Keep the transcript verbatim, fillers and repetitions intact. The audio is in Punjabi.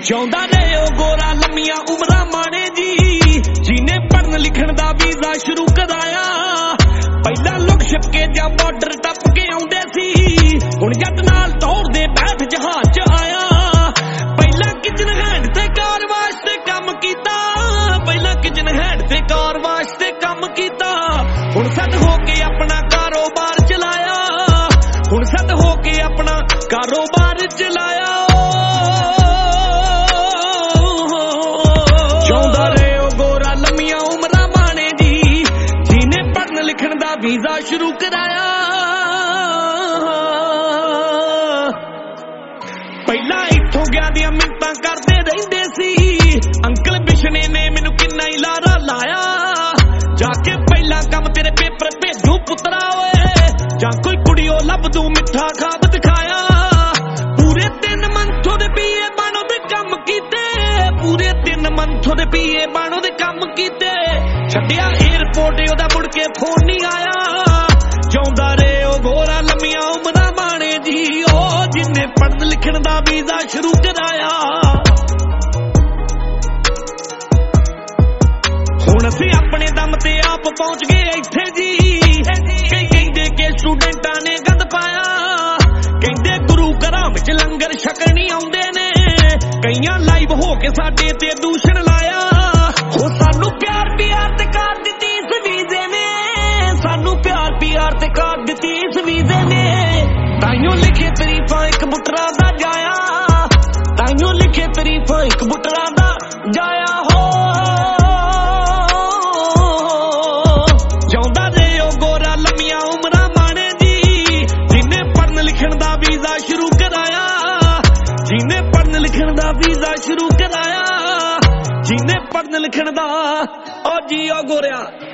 ਚਾਹੁੰਦਾ ਰਹੇ ਉਹ ਗੋਰਾ ਲੰਮੀਆਂ ਉਮਰਾਂ ਮਾਣੇ ਜੀ, ਜਿਹਨੇ ਪੜ੍ਹਨ ਲਿਖਣ ਦਾ ਵੀਜ਼ਾ ਸ਼ੁਰੂ ਕਰਾਇਆ। ਪਹਿਲਾਂ ਲੁਕ ਛਿਪ ਕੇ ਜਾਂ ਬਾਰਡਰ ਟੱਪ ਕੇ ਆਉਂਦੇ ਸੀ, ਹੁਣ ਜੱਟ ਨਾਲ ਦੌੜਦੇ ਬੈਠ ਜਹਾਜ਼ 'ਚ ਆਇਆ। ਪਹਿਲਾਂ ਕਿਚਨ ਹੈਂਡ ਤੇ ਕਾਰ ਵਾਸਤੇ ਕੰਮ ਕੀਤਾ, ਪਹਿਲਾਂ ਕਿਚਨ ਹੈਂਡ ਤੇ ਕਾਰ ਵਾਸਤੇ ਕੰਮ ਕੀਤਾ। ਹੁਣ ਸੈੱਟ ਹੋ ਕੇ ਆਪਣਾ ਕਾਰੋਬਾਰ ਚਲਾਇਆ, ਹੁਣ ਸੈੱਟ ਹੋ ਕੇ ਆਪਣਾ ਕਾਰੋਬਾਰ ਚਲਾਇਆ। ਚਾਹੁੰਦਾ ਰਹੇ ਉਹ ਗੋਰਾ ਲੰਮੀਆਂ ਉਮਰਾਂ ਮਾਣੇ ਜੀ, ਜਿਹਨੇ ਪੜ੍ਹਨ ਲਿਖਣ ਦਾ ਵੀਜ਼ਾ ਸ਼ੁਰੂ ਕਰਾਇਆ। ਪਹਿਲਾਂ ਇੱਥੋਂ ਗਿਆ ਦੀਆਂ ਮਿੰਤਾਂ ਕਰਦੇ ਰਹਿੰਦੇ ਸੀ, ਅੰਕਲ ਬਿਸ਼ਨੇ ਨੇ ਮੈਨੂੰ ਕਿੰਨਾ ਹੀ ਲਾਰਾ ਲਾਇਆ। ਜਾ ਕੇ ਪਹਿਲਾਂ ਕੰਮ ਤੇਰੇ ਪੇਪਰ ਭੇਜੂ ਪੁੱਤਰਾ ਓਏ, ਜਾਂ ਕੋਈ ਕੁੜੀ ਉਹ ਲੱਭ ਦੂ ਮਿੱਠਾ ਖਾਬ ਦਿਖਾਇਆ। ਪੂਰੇ ਤਿੰਨ ਮੰਥੋਂ ਦੇ ਬੀਏ ਬਾਣੋ ਦੇ ਕੰਮ ਕੀਤੇ, ਪੂਰੇ ਤਿੰਨ ਮੰਥੋਂ ਦੇ ਬੀਏ ਬਾਣੋ ਦੇ ਕੰਮ ਕੀਤੇ। ਛੱਡਿਆ ਏਅਰਪੋਰਟ ਉਹਦਾ ਮੁੜ ਕੇ ਫੋਨ ਨਹੀਂ ਆਇਆ। ਚਾਹੁੰਦਾ ਰਹੇ ਉਹ ਗੋਰਾ ਲੰਮੀਆਂ ਉਮਰਾਂ ਮਾਣੇ ਜੀ, ਉਹ ਜਿਹਨੇ ਪੜ੍ਹਨ ਲਿਖਣ ਦਾ ਵੀਜ਼ਾ ਸ਼ੁਰੂ ਕਰਾਇਆ। ਹੁਣ ਅਸੀਂ ਆਪਣੇ ਦਮ ਤੇ ਆਪ ਪਹੁੰਚ ਗਏ ਇੱਥੇ ਜੀ, ਕਈ ਕਹਿੰਦੇ ਕਿ ਸਟੂਡੈਂਟਾਂ ਨੇ ਗੰਦ ਪਾਇਆ, ਕਹਿੰਦੇ ਗੁਰੂ ਘਰਾਂ ਵਿੱਚ ਲੰਗਰ ਛਕਣ ਨਹੀਂ ਆਉਂਦੇ ਨੇ, ਕਈਆਂ ਲਾਈਵ ਹੋ ਕੇ ਸਾਡੇ ਤੇ ਦੂਸ਼ਣ ਲਾਇਆ। ਹੋ ਸਾਨੂੰ ਪਿਆਰ ਪਿਆਰ ਤੇ ਕਰ ਦਿੱਤੀ ਇਸ ਵੀਜ਼ੇ ਨੇ, ਸਾਨੂੰ ਪਿਆਰ ਪਿਆਰ ਤੇ ਕਰ ਦਿੱਤੀ ਇਸ ਵੀਜ਼ੇ ਨੇ। ਤਾਈਓ ਲਿਖੇ ਤਰੀਫਾਂ ਇੱਕ ਬੁੱਟਰਾਂ ਦਾ ਜਾਇਆ, ਤਾਈਓ ਲਿਖੇ ਤਰੀਫਾਂ ਇੱਕ ਬੁੱਟਰਾਂ ਦਾ ਜਾਇਆ। ਹੋ ਚਾਹੁੰਦਾ ਰਹੇ ਉਹ ਗੋਰਾ ਲੰਮੀਆਂ ਉਮਰਾਂ ਮਾਣੇ ਜੀ, ਜਿਹਨੇ ਪੜ੍ਹਨ ਲਿਖਣ ਦਾ ਵੀਜ਼ਾ ਸ਼ੁਰੂ ਕਰਾਇਆ, ਜਿਹਨੇ ਪੜ੍ਹਨ ਲਿਖਣ ਦਾ ਵੀਜ਼ਾ ਸ਼ੁਰੂ ਕਰਾਇਆ, ਜਿਹਨੇ ਪੜ੍ਹਨ ਲਿਖਣ ਦਾ। ਓ ਜੀ ਓ ਗੋਰਿਆ।